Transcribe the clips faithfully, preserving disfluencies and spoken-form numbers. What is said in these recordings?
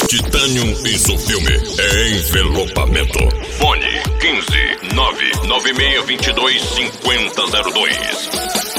Titanium Isofilme é envelopamento. Fone quinze nove nove seis dois dois cinco zero zero dois.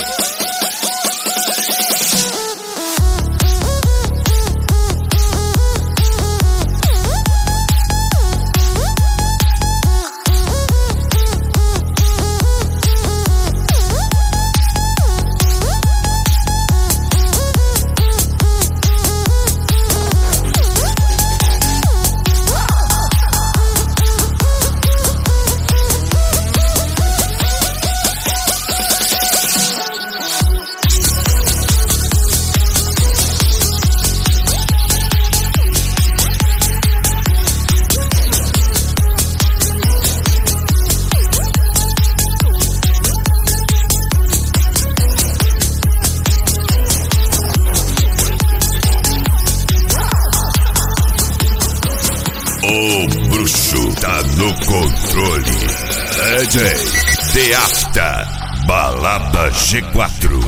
O bruxo tá no controle. D J The After, Balada G quatro.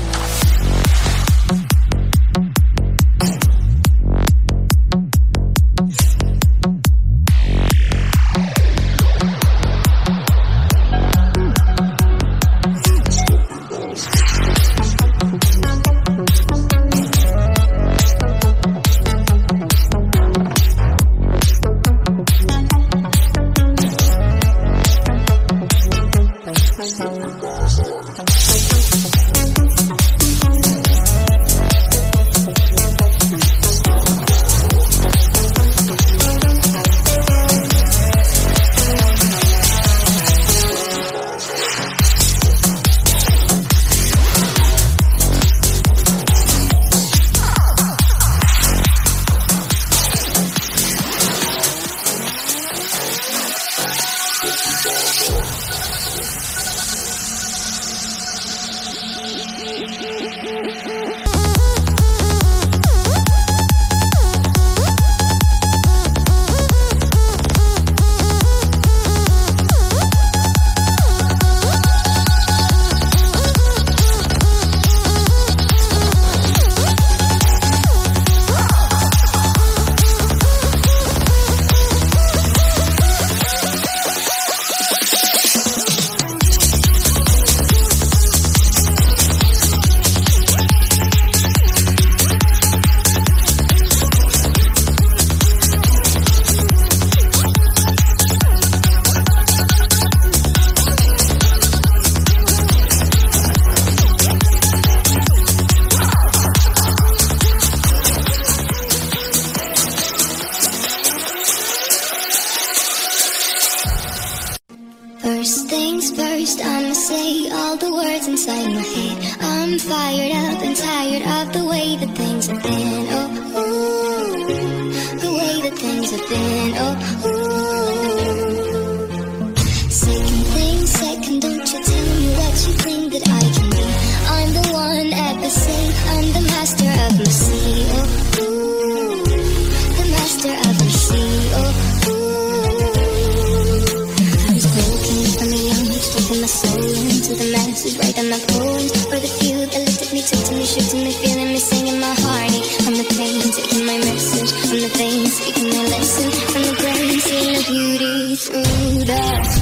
First things first, I'ma say all the words inside my head. I'm fired up and tired of the way that things have been. Oh, ooh, the way that things have been. Oh, ooh. Second thing, second, don't you tell me what you think that I can be. I'm the one at the sea, I'm the master of my sea. Oh, ooh, the master of my sea. Oh, taking my soul into the masses, writing my poems for the few that looked at me, took to me, shook to me, feeling me, singing my heartache. From the pain, taking my message from the veins, speaking my lesson from the brain, seeing the beauty through the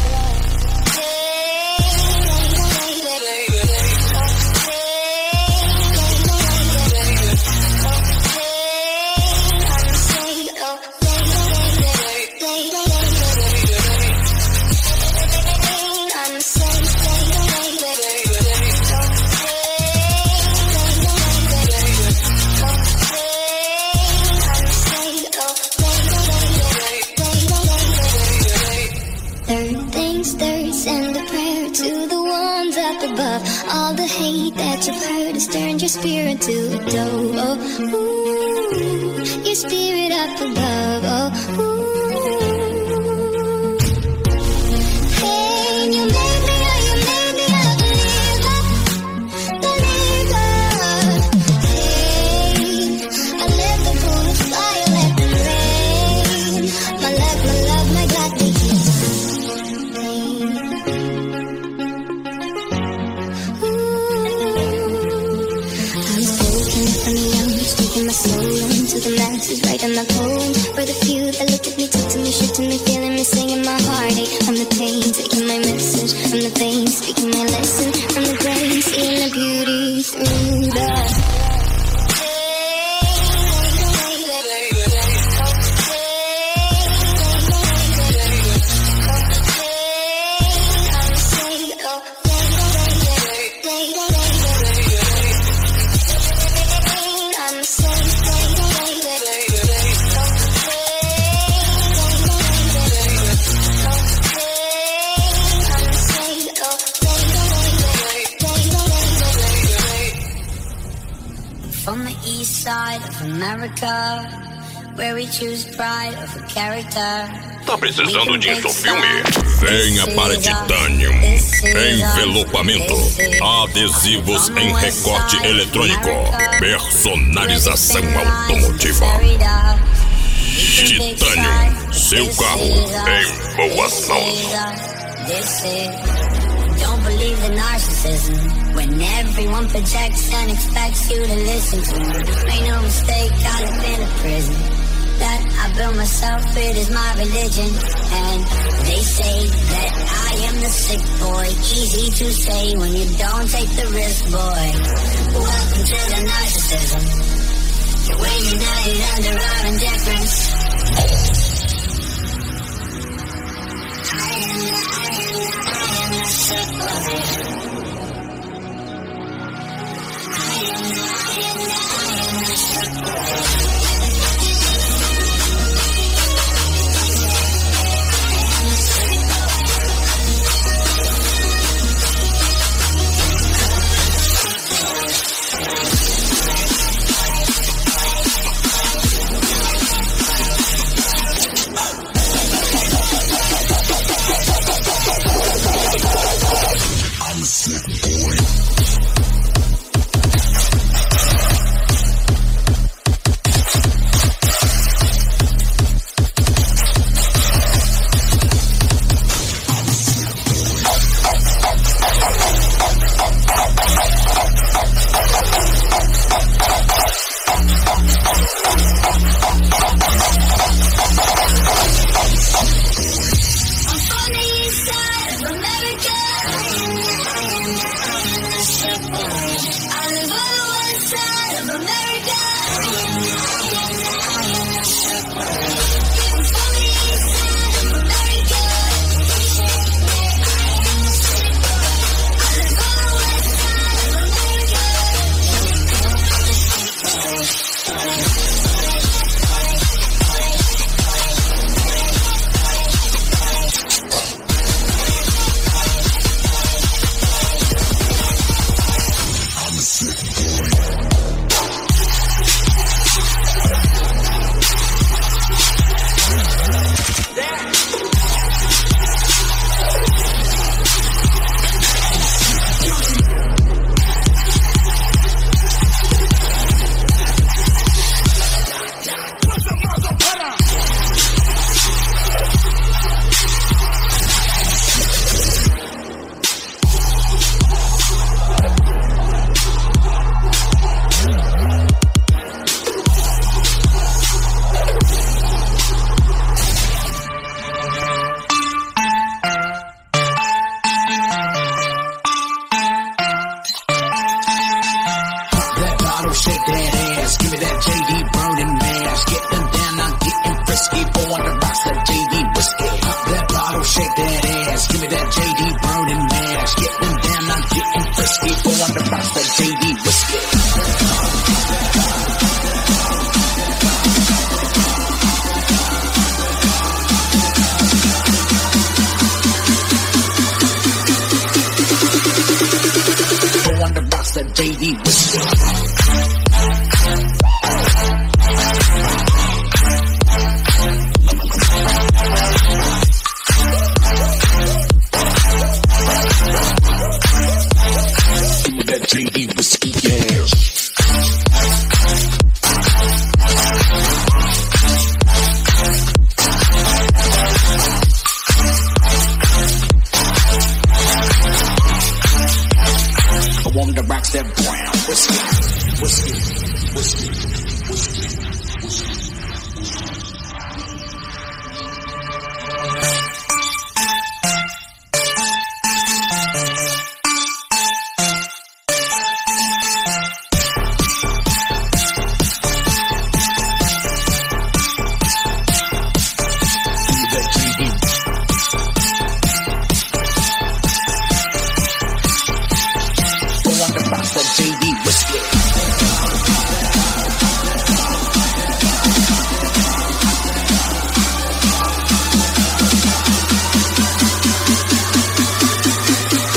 all the hate that you've heard has turned your spirit to a dove. Oh, ooh, your spirit up above. Oh, ooh. Hey, you made me, oh, you made me a believer, believer. Hey, I let the bullets fly, I let them rain. My love, my love, my God, they kiss pain. My soul into the masses, writing my poems for east side of America, where we choose pride of a character. Tá precisando de insofilme? Venha para Titanium. Envelopamento, adesivos em recorte eletrônico, personalização automotiva. Titanium, seu carro em boas mãos. Don't believe the narcissism when everyone projects and expects you to listen to me. Make no mistake, I live in a prison that I built myself, it is my religion. And they say that I am the sick boy. Easy to say when you don't take the risk, boy. Welcome to the narcissism. You're waiting out under our indifference. I am, I am, I am the sick boy. I am, I am, I am the sick boy.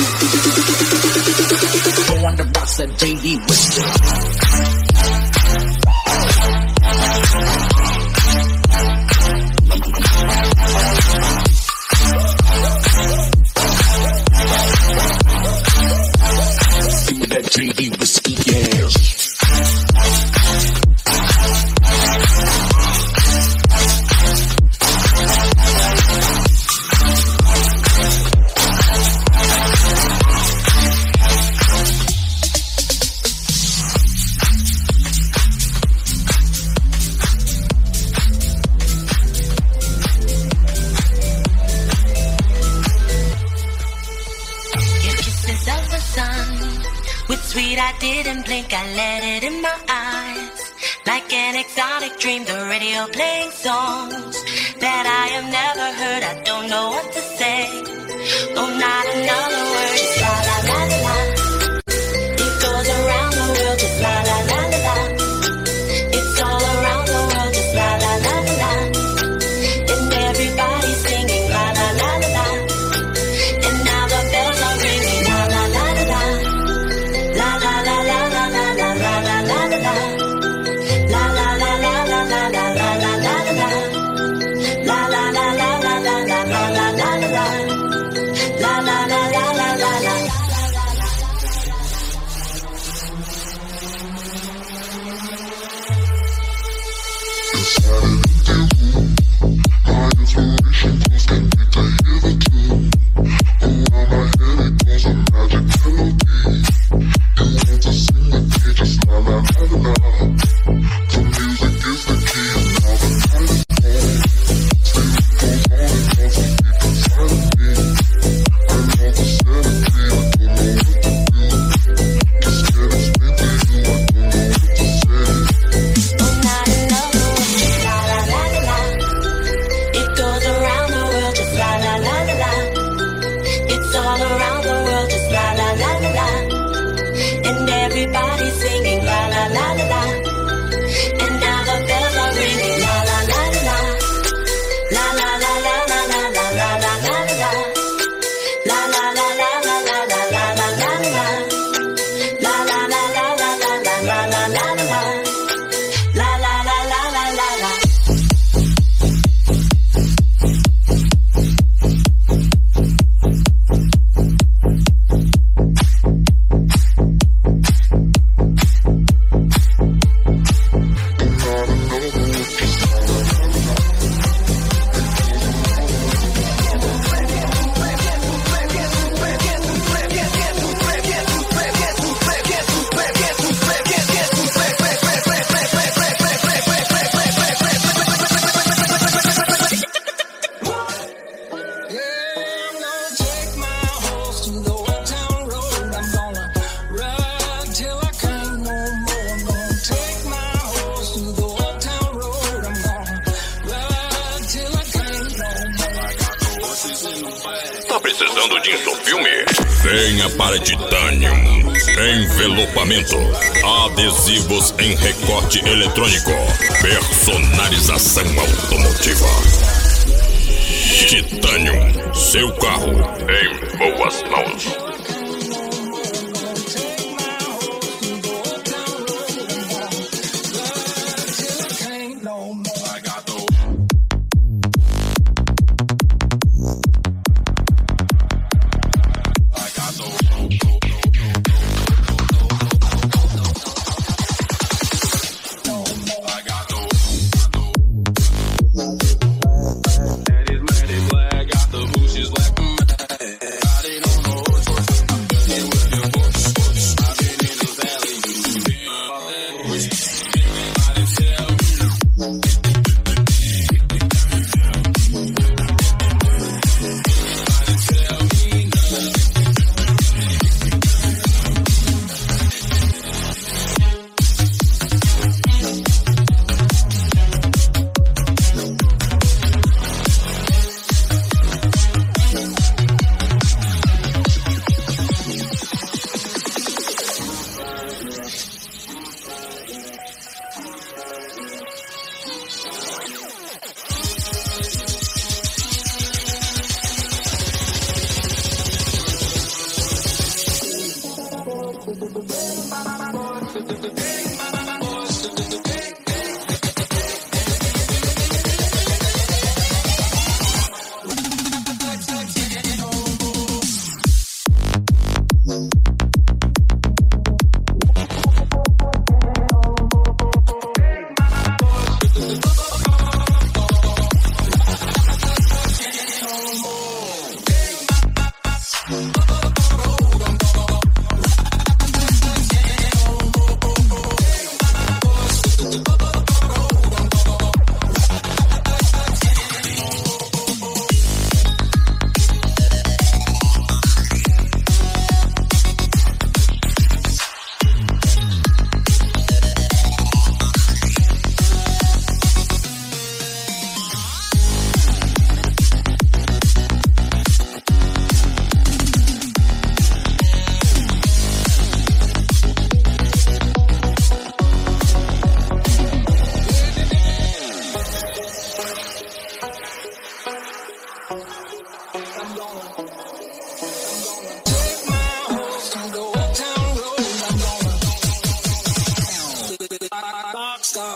J D Whiskey. didn't blink, I let it in my eyes. Like an exotic dream, the radio playing songs that I have never heard. I don't know what to say. Oh, not another word. Just la la la la la. It goes around the world. Just la la la la la. It's all around the world. Just la la la la la. And everybody's singing la la la la la. And now the bells are ringing la la la la la. La la la la la la la la la la la la. La la la la la la la la la la la. La la la la la la la la la la la. La la la la la la la. Precisando de insofilme? Venha para Titanium. Envelopamento, adesivos em recorte eletrônico, personalização automotiva. Titanium, seu carro em boas mãos.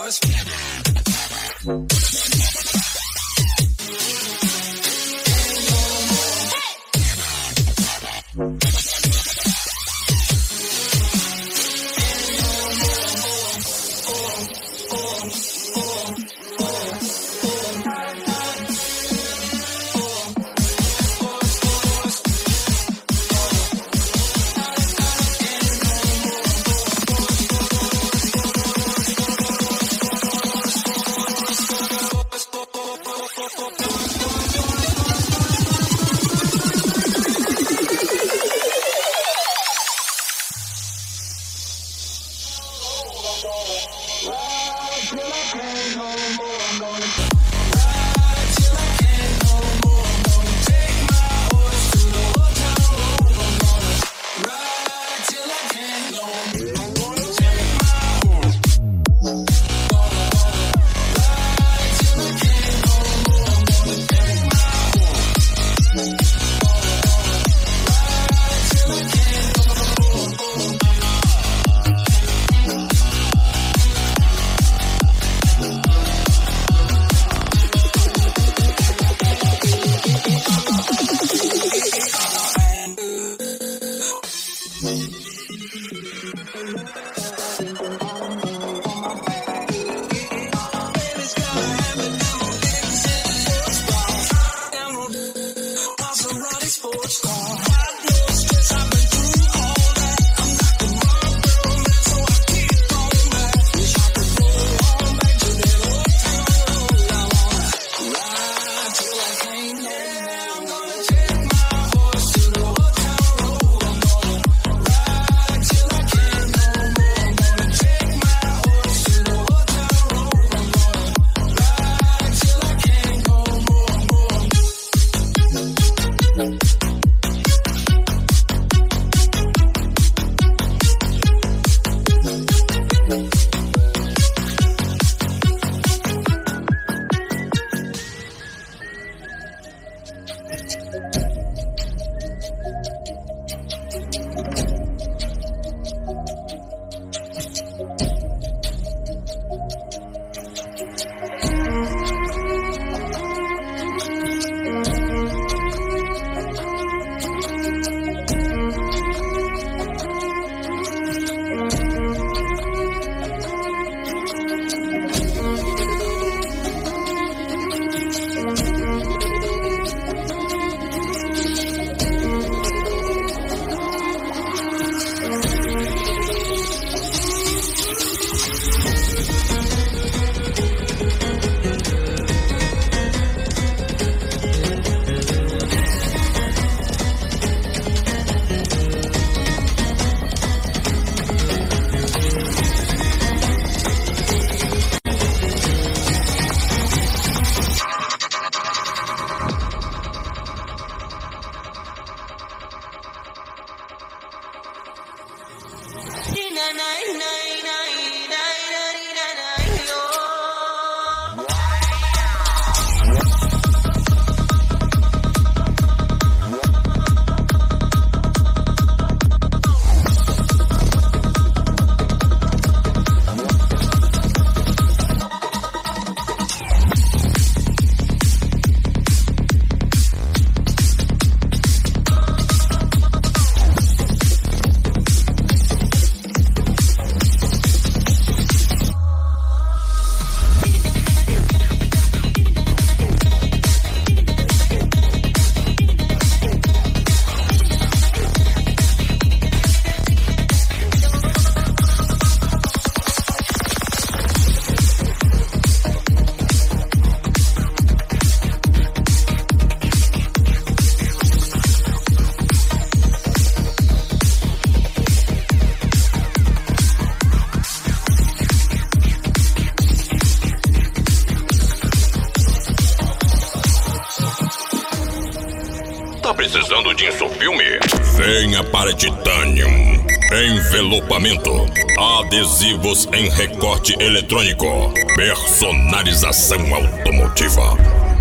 Precisando de insufilme? Venha para Titanium. Envelopamento, adesivos em recorte eletrônico, personalização automotiva.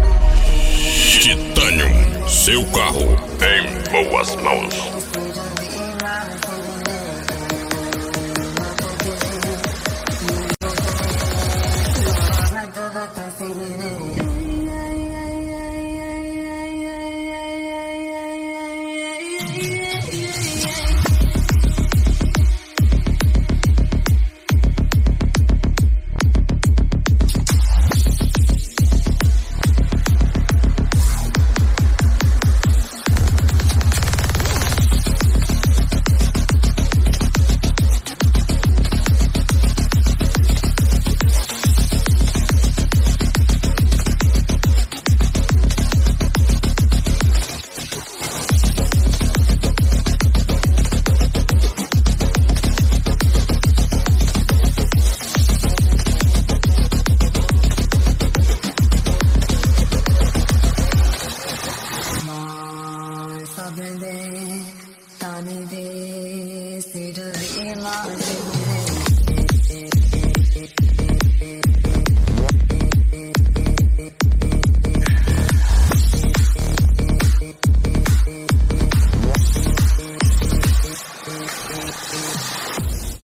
Titanium, seu carro em boas mãos. Every